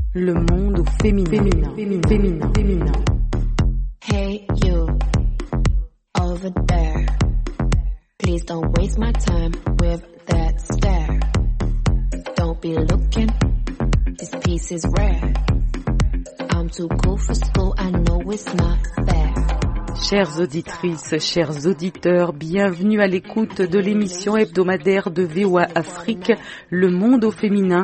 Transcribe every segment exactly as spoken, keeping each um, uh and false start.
Le monde au féminin. Féminin. Féminin. Féminin. Féminin. Hey you, over there. Please don't waste my time with that stare. Don't be looking, this piece is rare. I'm too cool for school, I know it's not fair. Chères auditrices, chers auditeurs, bienvenue à l'écoute de l'émission hebdomadaire de V O A Afrique, Le monde au féminin.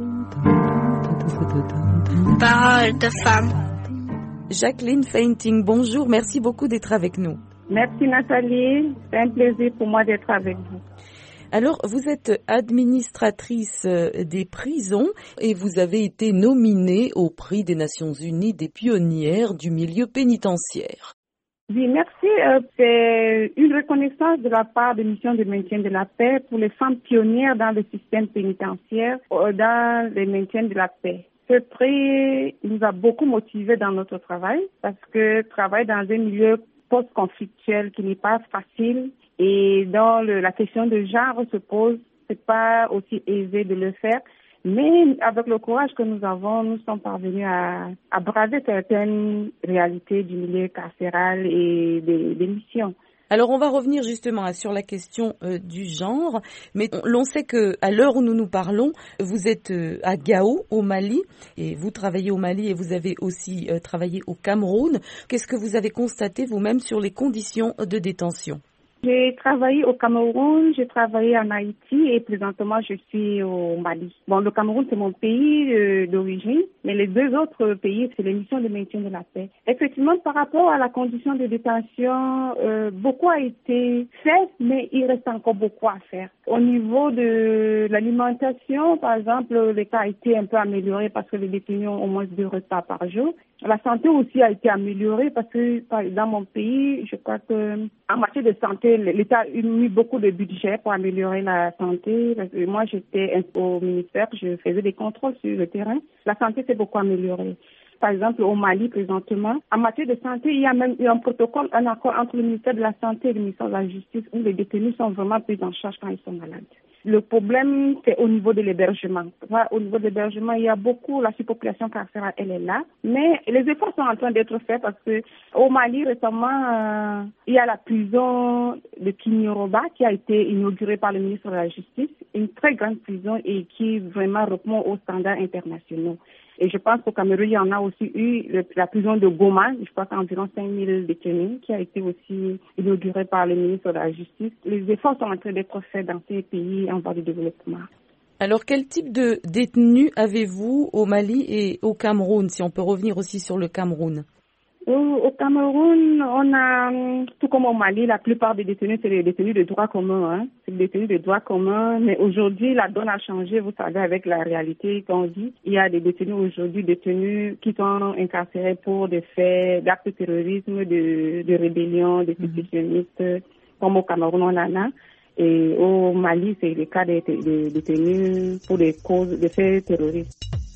Parole de femme. Jacqueline Fainting, bonjour, merci beaucoup d'être avec nous. Merci Nathalie, c'est un plaisir pour moi d'être avec vous. Alors, vous êtes administratrice des prisons et vous avez été nominée au prix des Nations Unies des pionnières du milieu pénitentiaire. Oui, merci. Euh, c'est une reconnaissance de la part des missions de maintien de la paix pour les femmes pionnières dans le système pénitentiaire, euh, dans le maintien de la paix. Ce prix nous a beaucoup motivés dans notre travail parce que travailler dans un milieu post-conflictuel qui n'est pas facile et dont le, la question de genre se pose, c'est pas aussi aisé de le faire. Mais avec le courage que nous avons, nous sommes parvenus à, à braver certaines réalités du milieu carcéral et des, des missions. Alors on va revenir justement sur la question euh, du genre, mais on, l'on sait que à l'heure où nous nous parlons, vous êtes euh, à Gao au Mali et vous travaillez au Mali et vous avez aussi euh, travaillé au Cameroun. Qu'est-ce que vous avez constaté vous-même sur les conditions de détention ? J'ai travaillé au Cameroun, j'ai travaillé en Haïti et présentement je suis au Mali. Bon, le Cameroun c'est mon pays euh, d'origine, mais les deux autres pays c'est les missions de maintien de la paix. Effectivement, par rapport à la condition de détention, euh, beaucoup a été fait, mais il reste encore beaucoup à faire. Au niveau de l'alimentation, par exemple, le cas a été un peu amélioré parce que les détenus ont au moins deux repas par jour. La santé aussi a été améliorée parce que dans mon pays, je crois que en matière de santé, l'État a mis beaucoup de budget pour améliorer la santé. Moi, j'étais au ministère, je faisais des contrôles sur le terrain. La santé s'est beaucoup améliorée. Par exemple, au Mali, présentement, en matière de santé, il y a même eu un protocole, un accord entre le ministère de la Santé et le ministère de la Justice où les détenus sont vraiment pris en charge quand ils sont malades. Le problème, c'est au niveau de l'hébergement. Au niveau de l'hébergement, il y a beaucoup, la surpopulation carcérale, elle est là. Mais les efforts sont en train d'être faits parce que au Mali, récemment, euh, il y a la prison de Kinyoroba qui a été inaugurée par le ministre de la Justice. Une très grande prison et qui vraiment répond aux standards internationaux. Et je pense qu'au Cameroun, il y en a aussi eu le, la prison de Goma, je crois qu'environ cinq mille détenus, qui a été aussi inaugurée par le ministre de la Justice. Les efforts sont en train d'être faits dans ces pays en voie de développement. Alors, quel type de détenus avez-vous au Mali et au Cameroun, si on peut revenir aussi sur le Cameroun? Au Cameroun, on a, tout comme au Mali, la plupart des détenus, c'est des détenus de droit commun. Hein. C'est des détenus de droit commun, mais aujourd'hui, la donne a changé, vous savez, avec la réalité qu'on vit. Il y a des détenus aujourd'hui, détenus qui sont incarcérés pour des faits d'actes de terrorisme, de, de rébellion, de sécessionnistes, mmh. comme au Cameroun, on en a. Et au Mali, c'est le cas des, des détenus pour des causes, des faits terroristes.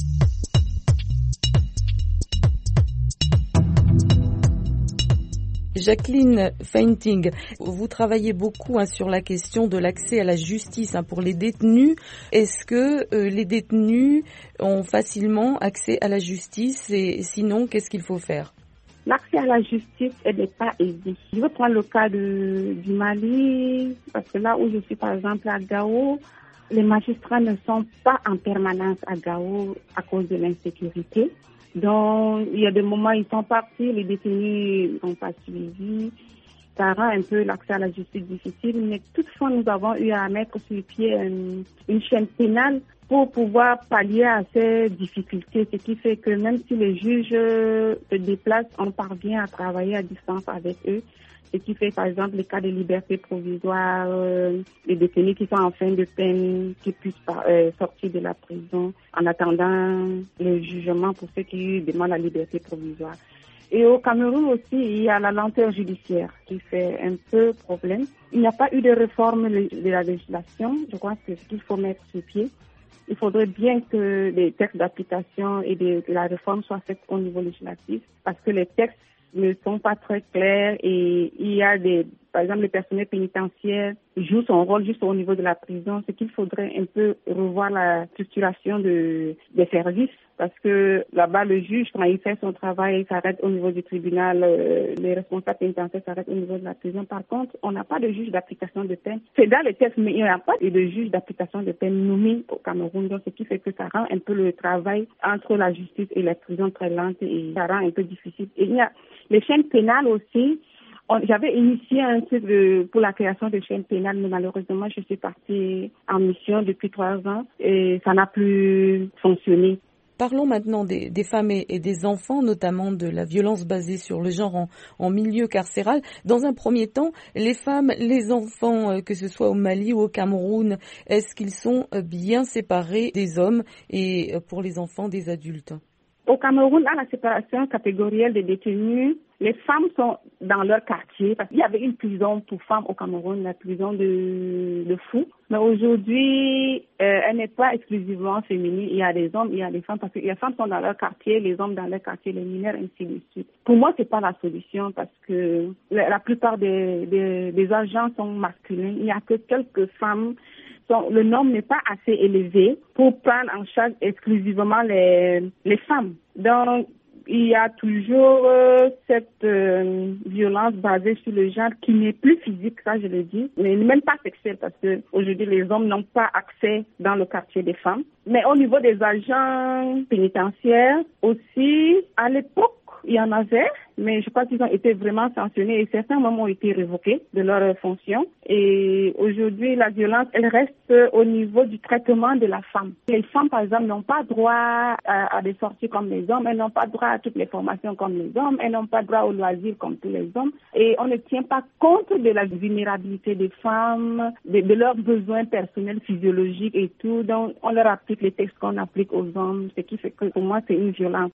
Jacqueline Fainting, vous travaillez beaucoup hein, sur la question de l'accès à la justice hein, pour les détenus. Est-ce que euh, les détenus ont facilement accès à la justice et sinon, qu'est-ce qu'il faut faire? L'accès à la justice n'est pas aisé. Je vais prendre le cas de, du Mali, parce que là où je suis par exemple à Gao, les magistrats ne sont pas en permanence à Gao à cause de l'insécurité. Donc, il y a des moments, ils sont partis, les détenus n'ont pas suivi. Ça rend un peu l'accès à la justice difficile, mais toutefois, nous avons eu à mettre sur pied une, une chaîne pénale pour pouvoir pallier à ces difficultés, ce qui fait que même si les juges se déplacent, on parvient à travailler à distance avec eux. Ce qui fait, par exemple, les cas de liberté provisoire, euh, les détenus qui sont en fin de peine, qui puissent euh, sortir de la prison en attendant le jugement pour ceux qui demandent la liberté provisoire. Et au Cameroun aussi, il y a la lenteur judiciaire qui fait un peu problème. Il n'y a pas eu de réforme de la législation. Je crois que c'est ce qu'il faut mettre sur pied. Il faudrait bien que les textes d'application et de, de la réforme soient faits au niveau législatif parce que les textes ne sont pas très clairs et il y a des par exemple, le personnel pénitentiaire joue son rôle juste au niveau de la prison, c'est qu'il faudrait un peu revoir la structuration de, des services. Parce que là-bas, le juge, quand il fait son travail, il s'arrête au niveau du tribunal, euh, les responsables pénitentiaires s'arrêtent au niveau de la prison. Par contre, on n'a pas de juge d'application de peine. C'est dans les textes, mais il n'y a pas de juge d'application de peine nommé au Cameroun. Donc, ce qui fait que ça rend un peu le travail entre la justice et la prison très lente et ça rend un peu difficile. Et il y a les chaînes pénales aussi. On, j'avais initié un truc de, pour la création de chaînes pénales, mais malheureusement, je suis partie en mission depuis trois ans et ça n'a plus fonctionné. Parlons maintenant des, des femmes et, et des enfants, notamment de la violence basée sur le genre en, en milieu carcéral. Dans un premier temps, les femmes, les enfants, que ce soit au Mali ou au Cameroun, est-ce qu'ils sont bien séparés des hommes et pour les enfants des adultes? Au Cameroun, à la séparation catégorielle des détenus, les femmes sont dans leur quartier. Parce qu'il y avait une prison pour femmes au Cameroun, la prison de, de Fou. Mais aujourd'hui, euh, elle n'est pas exclusivement féminine. Il y a des hommes, il y a des femmes, parce que les femmes sont dans leur quartier, les hommes dans leur quartier, les mineurs, ainsi de suite. Pour moi, c'est pas la solution parce que la, la plupart des, des, des agents sont masculins. Il n'y a que quelques femmes. Donc, le nombre n'est pas assez élevé pour prendre en charge exclusivement les, les femmes. Donc, il y a toujours euh, cette euh, violence basée sur le genre qui n'est plus physique, ça je le dis, mais même pas sexuelle parce que aujourd'hui les hommes n'ont pas accès dans le quartier des femmes. Mais au niveau des agents pénitentiaires aussi, à l'époque, il y en avait, mais je crois qu'ils ont été vraiment sanctionnés et certains moments ont été révoqués de leurs fonctions. Et aujourd'hui, la violence, elle reste au niveau du traitement de la femme. Les femmes, par exemple, n'ont pas droit à, à des sorties comme les hommes, elles n'ont pas droit à toutes les formations comme les hommes, elles n'ont pas droit aux loisirs comme tous les hommes. Et on ne tient pas compte de la vulnérabilité des femmes, de, de leurs besoins personnels, physiologiques et tout. Donc, on leur applique les textes qu'on applique aux hommes, ce qui fait que pour moi, c'est une violence.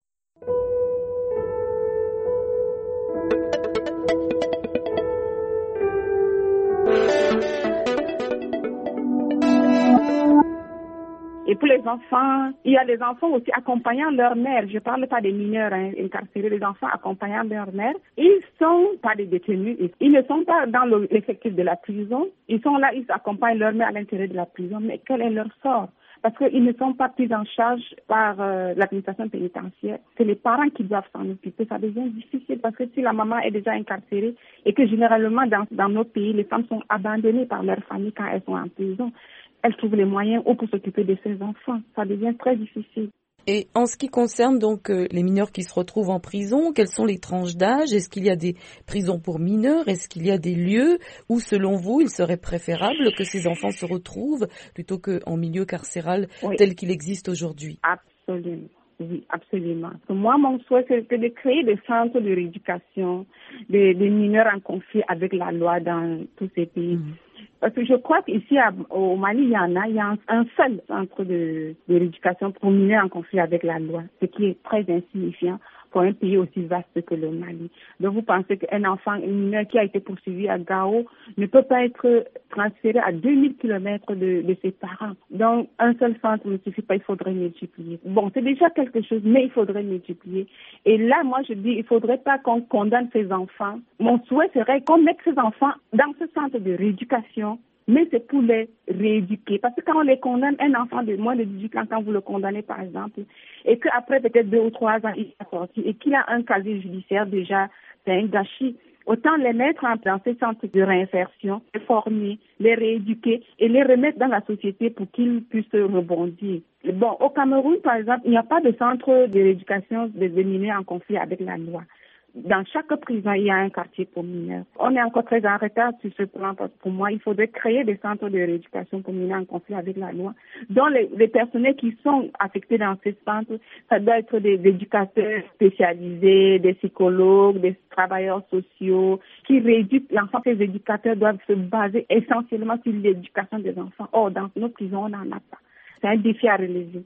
Et pour les enfants, il y a les enfants aussi accompagnant leur mère. Je ne parle pas des mineurs hein, incarcérés, les enfants accompagnant leur mère. Ils ne sont pas des détenus. Ils ne sont pas dans le, l'effectif de la prison. Ils sont là, ils accompagnent leur mère à l'intérieur de la prison. Mais quel est leur sort? Parce qu'ils ne sont pas pris en charge par euh, l'administration pénitentiaire. C'est les parents qui doivent s'en occuper. Ça devient difficile parce que si la maman est déjà incarcérée et que généralement dans, dans nos pays, les femmes sont abandonnées par leur famille quand elles sont en prison, elles trouvent les moyens ou pour s'occuper de ses enfants. Ça devient très difficile. Et en ce qui concerne donc euh, les mineurs qui se retrouvent en prison, quelles sont les tranches d'âge? Est-ce qu'il y a des prisons pour mineurs? Est-ce qu'il y a des lieux où, selon vous, il serait préférable que ces enfants se retrouvent plutôt qu'en milieu carcéral oui. tel qu'il existe aujourd'hui? Absolument. Oui, absolument. Moi, mon souhait, c'est de créer des centres de rééducation des, des mineurs en conflit avec la loi dans tous ces pays. Mmh. Parce que je crois qu'ici au Mali, il y en a, il y a un, un seul centre de, de rééducation pour mineurs en conflit avec la loi, ce qui est très insignifiant pour un pays aussi vaste que le Mali. Donc vous pensez qu'un enfant, un mineur qui a été poursuivi à Gao ne peut pas être transféré à deux mille kilomètres de, de ses parents. Donc un seul centre ne suffit pas, il faudrait multiplier. Bon, c'est déjà quelque chose, mais il faudrait multiplier. Et là, moi je dis, il faudrait pas qu'on condamne ces enfants. Mon souhait serait qu'on mette ces enfants dans ce centre de rééducation, mais c'est pour les rééduquer. Parce que quand on les condamne, un enfant de moins de dix-huit ans, quand vous le condamnez par exemple, et qu'après peut-être deux ou trois ans, il est sorti et qu'il a un casier judiciaire déjà, c'est un gâchis. Autant les mettre dans ces centres de réinsertion, les former, les rééduquer et les remettre dans la société pour qu'ils puissent rebondir. Bon, au Cameroun, par exemple, il n'y a pas de centre de rééducation des mineurs en conflit avec la loi. Dans chaque prison, il y a un quartier pour mineurs. On est encore très en retard sur ce plan parce que pour moi, il faudrait créer des centres de rééducation pour mineurs en conflit avec la loi. Dont les, les personnels qui sont affectés dans ces centres, ça doit être des, des éducateurs spécialisés, des psychologues, des travailleurs sociaux qui rééduquent l'enfant. Ces éducateurs doivent se baser essentiellement sur l'éducation des enfants. Or, dans nos prisons, on n'en a pas. C'est un défi à relever.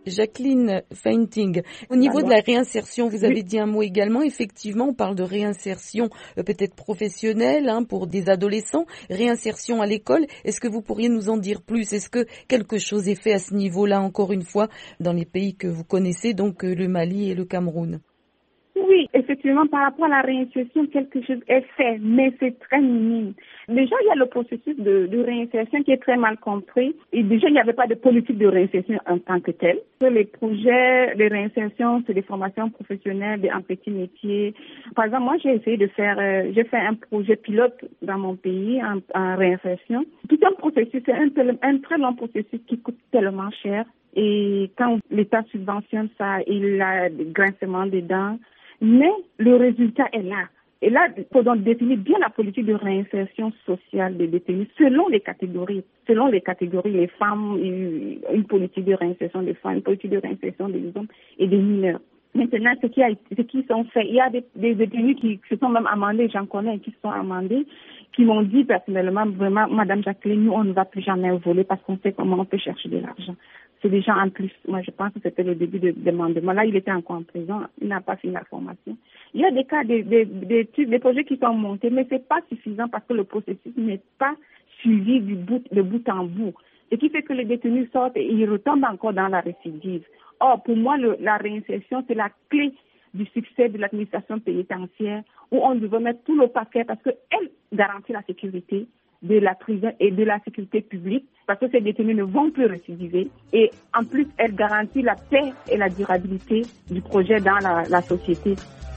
Jacqueline Fainting, au niveau de la réinsertion, vous avez oui. dit un mot également. Effectivement, on parle de réinsertion euh, peut-être professionnelle hein, pour des adolescents, réinsertion à l'école. Est-ce que vous pourriez nous en dire plus? Est-ce que quelque chose est fait à ce niveau-là, encore une fois, dans les pays que vous connaissez, donc euh, le Mali et le Cameroun? Oui, effectivement, par rapport à la réinsertion, quelque chose est fait, mais c'est très minime. Déjà, il y a le processus de, de réinsertion qui est très mal compris. Et déjà, il n'y avait pas de politique de réinsertion en tant que telle. Les projets de réinsertion, c'est des formations professionnelles en petits métiers. Par exemple, moi, j'ai essayé de faire, euh, j'ai fait un projet pilote dans mon pays en, en réinsertion. Tout un processus, c'est un, un très long processus qui coûte tellement cher. Et quand l'État subventionne ça, il a des grincements des dents. Mais le résultat est là. Et là, il faut donc définir bien la politique de réinsertion sociale des détenus selon les catégories. Selon les catégories, les femmes, une politique de réinsertion des femmes, une politique de réinsertion des hommes et des mineurs. Maintenant, ce qui, a, ce qui sont faits, il y a des, des détenus qui se sont même amendés, j'en connais, qui se sont amendés, qui m'ont dit personnellement, vraiment, Madame Jacqueline, nous, on ne va plus jamais voler parce qu'on sait comment on peut chercher de l'argent. C'est déjà en plus. Moi, je pense que c'était le début de demandement. Là, il était encore en prison. Il n'a pas fini la formation. Il y a des cas, des, des, des, des projets qui sont montés, mais c'est pas suffisant parce que le processus n'est pas suivi du bout, de bout en bout. Ce qui fait que les détenus sortent et ils retombent encore dans la récidive. Or, pour moi, le, la réinsertion, c'est la clé du succès de l'administration pénitentiaire où on devrait mettre tout le paquet parce qu'elle garantit la sécurité de la prison et de la sécurité publique parce que ces détenus ne vont plus récidiver et en plus elle garantit la paix et la durabilité du projet dans la, la société.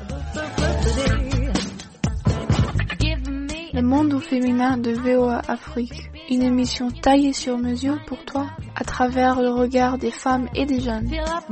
Le monde au féminin de V O A Afrique, une émission taillée sur mesure pour toi à travers le regard des femmes et des jeunes.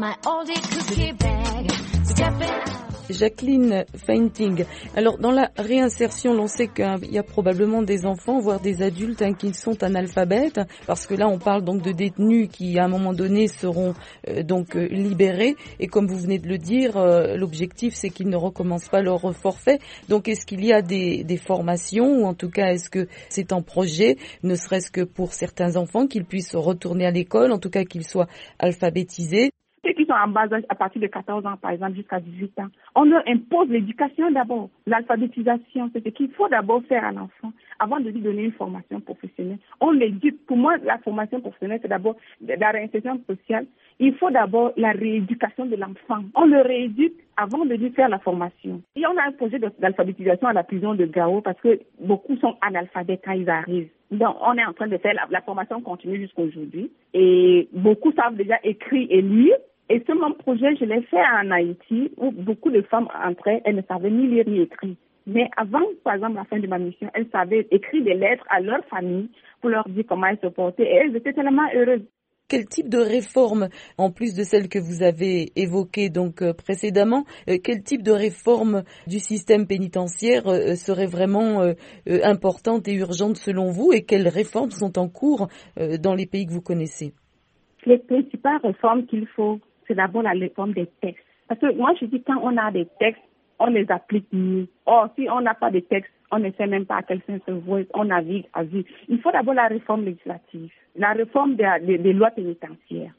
Jacqueline Fainting. Alors, dans la réinsertion, on sait qu'il y a probablement des enfants, voire des adultes hein, qui sont analphabètes, parce que là, on parle donc de détenus qui, à un moment donné, seront euh, donc euh, libérés. Et comme vous venez de le dire, euh, l'objectif, c'est qu'ils ne recommencent pas leur forfait. Donc, est-ce qu'il y a des, des formations, ou en tout cas, est-ce que c'est en projet, ne serait-ce que pour certains enfants, qu'ils puissent retourner à l'école, en tout cas qu'ils soient alphabétisés? Ceux qui sont en bas âge, à partir de quatorze ans, par exemple, jusqu'à dix-huit ans, on leur impose l'éducation d'abord, l'alphabétisation. C'est ce qu'il faut d'abord faire à l'enfant avant de lui donner une formation professionnelle. On l'éduque. Pour moi, la formation professionnelle, c'est d'abord la réinsertion sociale. Il faut d'abord la rééducation de l'enfant. On le rééduque avant de lui faire la formation. Et on a un projet d'alphabétisation à la prison de Gao parce que beaucoup sont analphabètes quand ils arrivent. Donc, on est en train de faire la, la formation continue jusqu'à aujourd'hui. Et beaucoup savent déjà écrire et lire. Et ce même projet, je l'ai fait en Haïti, où beaucoup de femmes entraient, elles ne savaient ni lire ni écrire. Mais avant, par exemple, la fin de ma mission, elles savaient écrire des lettres à leur famille pour leur dire comment elles se portaient. Et elles étaient tellement heureuses. Quel type de réforme, en plus de celles que vous avez évoquées donc euh, précédemment, euh, quel type de réforme du système pénitentiaire euh, serait vraiment euh, euh, importante et urgente selon vous, et quelles réformes sont en cours euh, dans les pays que vous connaissez? Les principales réformes qu'il faut, c'est d'abord la réforme des textes. Parce que moi, je dis, quand on a des textes, on les applique mieux. Or, si on n'a pas de textes, on ne sait même pas à quel sens se voit, on navigue à vue. Il faut d'abord la réforme législative, la réforme des, des, des lois pénitentiaires.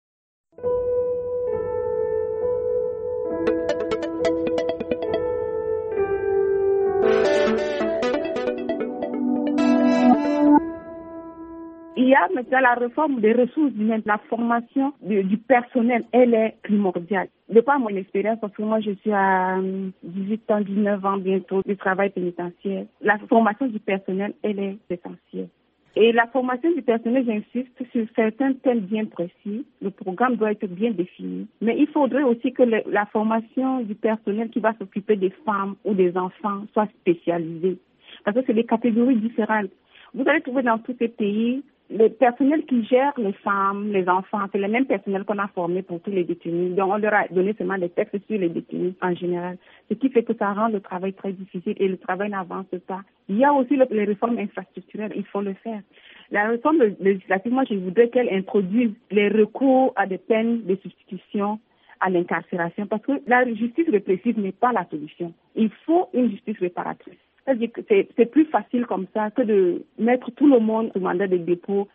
Il y a maintenant la réforme des ressources humaines, la formation du, du personnel, elle est primordiale. De par mon expérience, parce que moi je suis à dix-huit ans, dix-neuf ans bientôt du travail pénitentiaire, la formation du personnel, elle est essentielle. Et la formation du personnel, j'insiste sur certains thèmes bien précis. Le programme doit être bien défini. Mais il faudrait aussi que le, la formation du personnel qui va s'occuper des femmes ou des enfants soit spécialisée. Parce que c'est des catégories différentes. Vous allez trouver dans tous ces pays le personnel qui gère les femmes, les enfants, c'est le même personnel qu'on a formé pour tous les détenus. Donc, on leur a donné seulement des textes sur les détenus en général. Ce qui fait que ça rend le travail très difficile et le travail n'avance pas. Il y a aussi le, les réformes infrastructurelles, il faut le faire. La réforme législative, moi, je voudrais qu'elle introduise les recours à des peines de substitution à l'incarcération parce que la justice répressive n'est pas la solution. Il faut une justice réparatrice. C'est-à-dire que c'est, c'est plus facile comme ça que de mettre tout le monde sous mandat de dépôt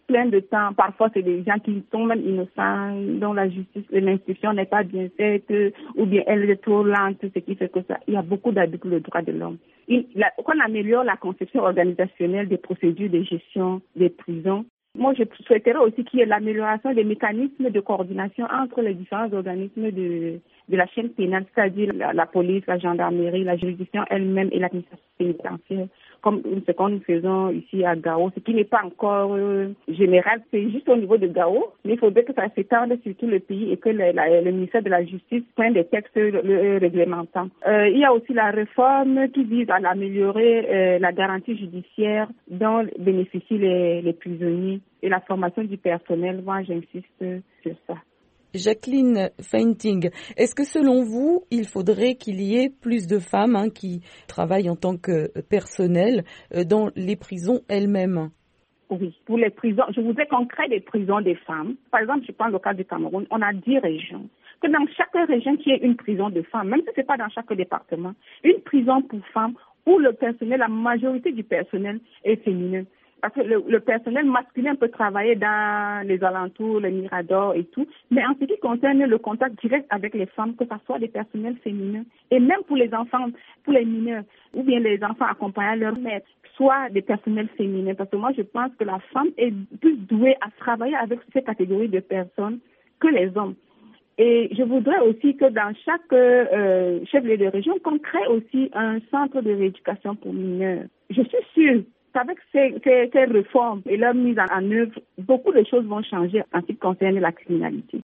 plein de temps. Parfois, c'est des gens qui sont même innocents, dont la justice, l'institution n'est pas bien faite, ou bien elle est trop lente, ce qui fait que ça. Il y a beaucoup d'abus pour le droit de l'homme. Il, la, qu'on améliore la conception organisationnelle des procédures de gestion des prisons. Moi, je souhaiterais aussi qu'il y ait l'amélioration des mécanismes de coordination entre les différents organismes de, de la chaîne pénale, c'est-à-dire la, la police, la gendarmerie, la juridiction elle-même et l'administration pénitentiaire, comme ce que nous faisons ici à Gao, ce qui n'est pas encore euh, général, c'est juste au niveau de Gao, mais il faudrait que ça s'étende sur tout le pays et que le, la, le ministère de la Justice prenne des textes le, le réglementant. Euh, il y a aussi la réforme qui vise à améliorer euh, la garantie judiciaire dont bénéficient les, les prisonniers et la formation du personnel. Moi, j'insiste sur ça. Jacqueline Fainting, est-ce que selon vous, il faudrait qu'il y ait plus de femmes hein, qui travaillent en tant que personnel euh, dans les prisons elles-mêmes? Oui, pour les prisons, je voudrais qu'on crée des prisons des femmes. Par exemple, je prends le cas du Cameroun, on a dix régions. Que dans chaque région, qu'il y ait une prison de femmes, même si ce n'est pas dans chaque département, une prison pour femmes où le personnel, la majorité du personnel est féminin. Parce que le, le personnel masculin peut travailler dans les alentours, les miradors et tout, mais en ce qui concerne le contact direct avec les femmes, que ce soit des personnels féminins, et même pour les enfants, pour les mineurs, ou bien les enfants accompagnant leur mère, soit des personnels féminins. Parce que moi, je pense que la femme est plus douée à travailler avec ces catégories de personnes que les hommes. Et je voudrais aussi que dans chaque euh, chef-lieu de région, qu'on crée aussi un centre de rééducation pour mineurs. Je suis sûre qu'avec ces, ces, ces réformes et leur mise en, en œuvre, beaucoup de choses vont changer en ce qui concerne la criminalité.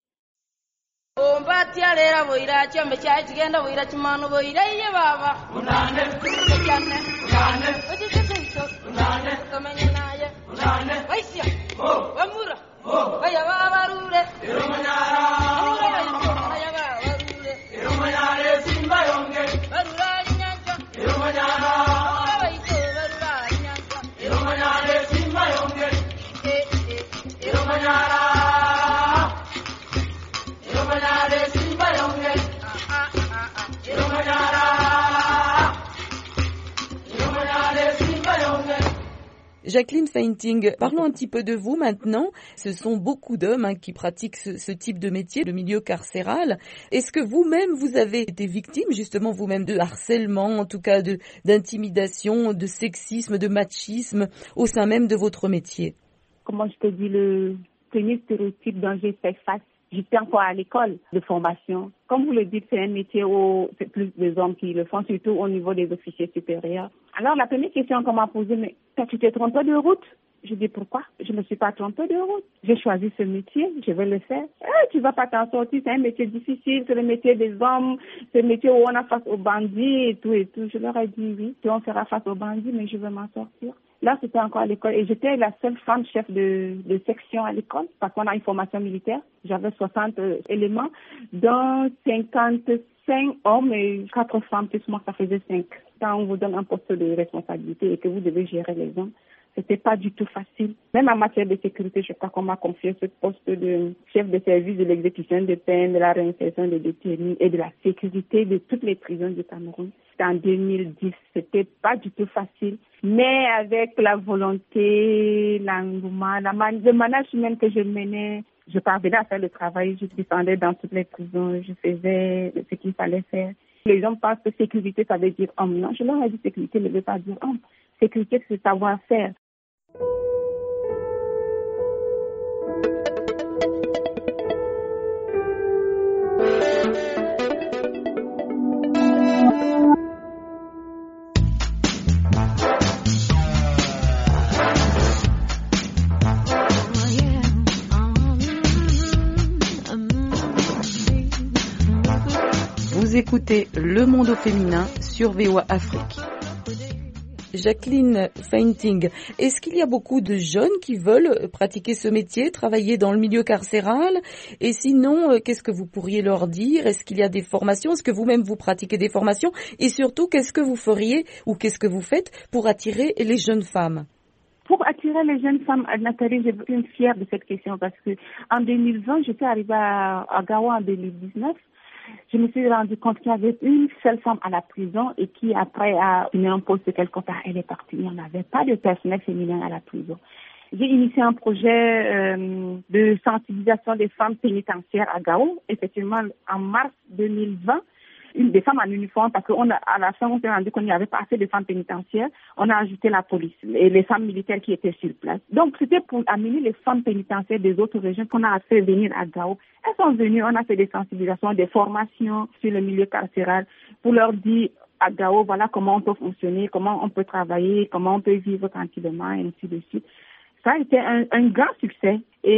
Jacqueline Fainting, parlons un petit peu de vous maintenant. Ce sont beaucoup d'hommes hein, qui pratiquent ce, ce type de métier, le milieu carcéral. Est-ce que vous-même, vous avez été victime justement vous-même de harcèlement, en tout cas de, d'intimidation, de sexisme, de machisme au sein même de votre métier? Comment je te dis, le premier stéréotype dont j'ai fait face, j'étais encore à l'école de formation. Comme vous le dites, c'est un métier où c'est plus des hommes qui le font, surtout au niveau des officiers supérieurs. Alors, la première question qu'on m'a posée, mais tu t'es trompé de route? Je dis pourquoi? Je ne me suis pas trompée de route. J'ai choisi ce métier, je vais le faire. Eh, tu vas pas t'en sortir, c'est un métier difficile, c'est le métier des hommes, c'est le métier où on a face aux bandits et tout et tout. Je leur ai dit oui, on fera face aux bandits, mais je vais m'en sortir. Là, c'était encore à l'école et j'étais la seule femme chef de, de section à l'école parce qu'on a une formation militaire. J'avais soixante euh, éléments, dont cinquante-cinq hommes et quatre femmes, plus moi, ça faisait cinq. Quand on vous donne un poste de responsabilité et que vous devez gérer les hommes, c'était pas du tout facile. Même en matière de sécurité, je crois qu'on m'a confié ce poste de chef de service de l'exécution des peines, de la réinsertion des détenus et de la sécurité de toutes les prisons du Cameroun. C'était en deux mille dix. C'était pas du tout facile. Mais avec la volonté, l'engouement, la man- le management que je menais, je parvenais à faire le travail. Je descendais dans toutes les prisons. Je faisais ce qu'il fallait faire. Les gens pensent que sécurité, ça veut dire homme. Non, je leur ai dit sécurité ne veut pas dire homme. Sécurité, c'est savoir-faire. Vous écoutez Le Monde au féminin sur V O A Afrique. Jacqueline Fainting, est-ce qu'il y a beaucoup de jeunes qui veulent pratiquer ce métier, travailler dans le milieu carcéral? Et sinon, qu'est-ce que vous pourriez leur dire? Est-ce qu'il y a des formations? Est-ce que vous-même vous pratiquez des formations? Et surtout, qu'est-ce que vous feriez ou qu'est-ce que vous faites pour attirer les jeunes femmes? Pour attirer les jeunes femmes, Nathalie, je suis fière de cette question parce que en deux mille vingt, j'étais arrivée à, à Gao en deux mille dix-neuf. Je me suis rendu compte qu'il y avait une seule femme à la prison et qui, après, a eu un poste quelque part. Elle est partie. Il n'y en avait pas de personnel féminin à la prison. J'ai initié un projet euh, de sensibilisation des femmes pénitentiaires à Gao, effectivement en mars deux mille vingt. Une des femmes en uniforme, parce qu'à la fin, on s'est rendu compte qu'il n'y avait pas assez de femmes pénitentiaires. On a ajouté la police et les femmes militaires qui étaient sur place. Donc, c'était pour amener les femmes pénitentiaires des autres régions qu'on a fait venir à Gao. Elles sont venues, on a fait des sensibilisations, des formations sur le milieu carcéral pour leur dire à Gao, voilà comment on peut fonctionner, comment on peut travailler, comment on peut vivre tranquillement, et ainsi de suite. Ça a été un, un grand succès.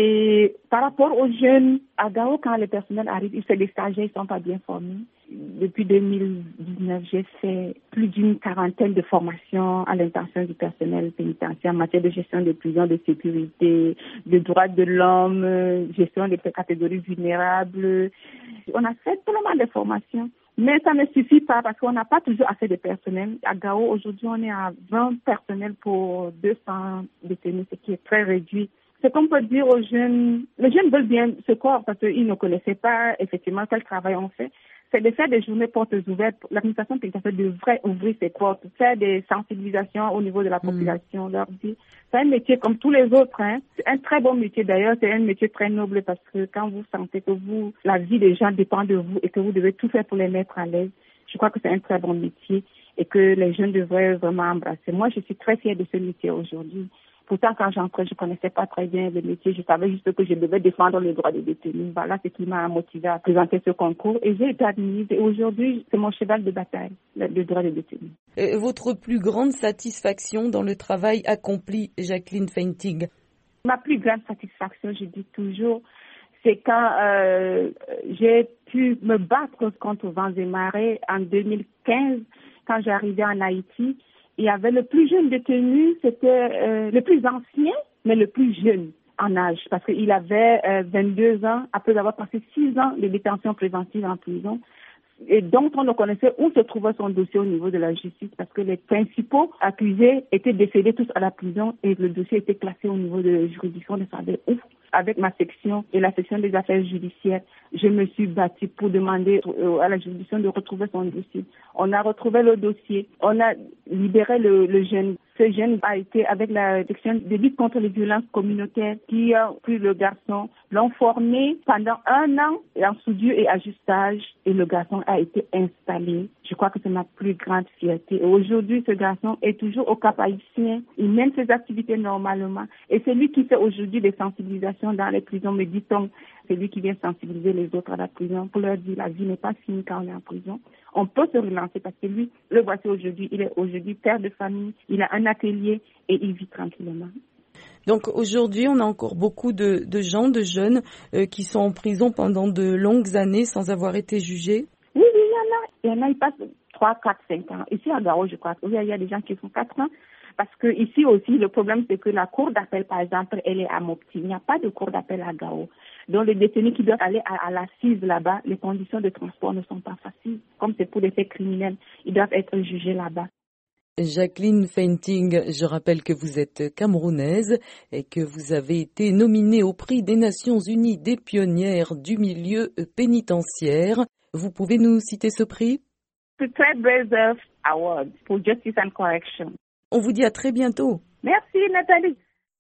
Et par rapport aux jeunes, à Gao, quand les personnels arrivent, ils font des stagiaires, ils ne sont pas bien formés. Depuis deux mille dix-neuf, j'ai fait plus d'une quarantaine de formations à l'intention du personnel pénitentiaire en matière de gestion des prisons, de sécurité, de droits de l'homme, gestion des catégories vulnérables. On a fait tellement de formations. Mais ça ne suffit pas parce qu'on n'a pas toujours assez de personnel. À Gao, aujourd'hui, on est à vingt personnels pour deux cents détenus, ce qui est très réduit. Ce qu'on peut dire aux jeunes, les jeunes veulent bien se croire parce qu'ils ne connaissaient pas effectivement quel travail on fait. C'est de faire des journées portes ouvertes. L'administration pénitentiaire devrait ouvrir ses portes, faire des sensibilisations au niveau de la population, mmh. leur dire c'est un métier comme tous les autres. Hein. C'est un très bon métier d'ailleurs, c'est un métier très noble parce que quand vous sentez que vous, la vie des gens dépend de vous et que vous devez tout faire pour les mettre à l'aise, je crois que c'est un très bon métier et que les jeunes devraient vraiment embrasser. Moi, je suis très fière de ce métier aujourd'hui. Pourtant, quand j'entrais, je ne connaissais pas très bien le métier. Je savais juste que je devais défendre les droits des détenus. Voilà ce qui m'a motivé à présenter ce concours. Et j'ai été admise. Et aujourd'hui, c'est mon cheval de bataille, le droit des détenus. Euh, votre plus grande satisfaction dans le travail accompli, Jacqueline Feinting? Ma plus grande satisfaction, je dis toujours, c'est quand euh, j'ai pu me battre contre vents et marées en deux mille quinze, quand j'arrivais en Haïti. Il y avait le plus jeune détenu, c'était euh, le plus ancien, mais le plus jeune en âge, parce qu'il avait euh, vingt-deux ans, après avoir passé six ans de détention préventive en prison, et dont on ne connaissait où se trouvait son dossier au niveau de la justice, parce que les principaux accusés étaient décédés tous à la prison, et le dossier était classé au niveau de la juridiction de savait où. Avec ma section et la section des affaires judiciaires, je me suis battue pour demander à la juridiction de retrouver son dossier. On a retrouvé le dossier, on a libéré le, le jeune. Ce jeune a été avec la section de lutte contre les violences communautaires qui a pris le garçon, l'ont formé pendant un an en soudure et ajustage et le garçon a été installé. Je crois que c'est ma plus grande fierté. Et aujourd'hui, ce garçon est toujours au Cap Haïtien. Il mène ses activités normalement et c'est lui qui fait aujourd'hui des sensibilisations dans les prisons, me dit-on. C'est lui qui vient sensibiliser les autres à la prison pour leur dire la vie n'est pas finie quand on est en prison. On peut se relancer parce que lui, le voici aujourd'hui, il est aujourd'hui père de famille, il a un atelier et il vit tranquillement. Donc aujourd'hui, on a encore beaucoup de, de gens, de jeunes euh, qui sont en prison pendant de longues années sans avoir été jugés. Oui, oui, il y en a. Il y en a, ils passent trois, quatre, cinq ans. Ici à Gao, je crois, il y a des gens qui font quatre ans. Parce que ici aussi, le problème, c'est que la cour d'appel, par exemple, elle est à Mopti. Il n'y a pas de cour d'appel à Gao. Donc, les détenus qui doivent aller à, à l'assise là-bas, les conditions de transport ne sont pas faciles. Comme c'est pour des faits criminels, ils doivent être jugés là-bas. Jacqueline Feinting, je rappelle que vous êtes camerounaise et que vous avez été nominée au prix des Nations Unies des pionnières du milieu pénitentiaire. Vous pouvez nous citer ce prix? The Trailblazer Award pour Justice and Correction. On vous dit à très bientôt. Merci Nathalie.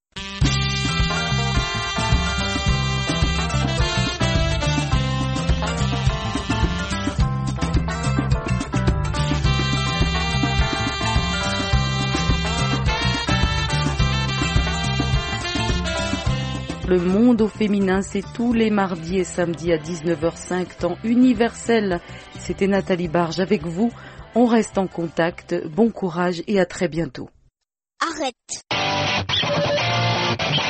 Le monde au féminin, c'est tous les mardis et samedis à dix-neuf heures cinq, temps universel. C'était Nathalie Barge avec vous. On reste en contact. Bon courage et à très bientôt. Arrête.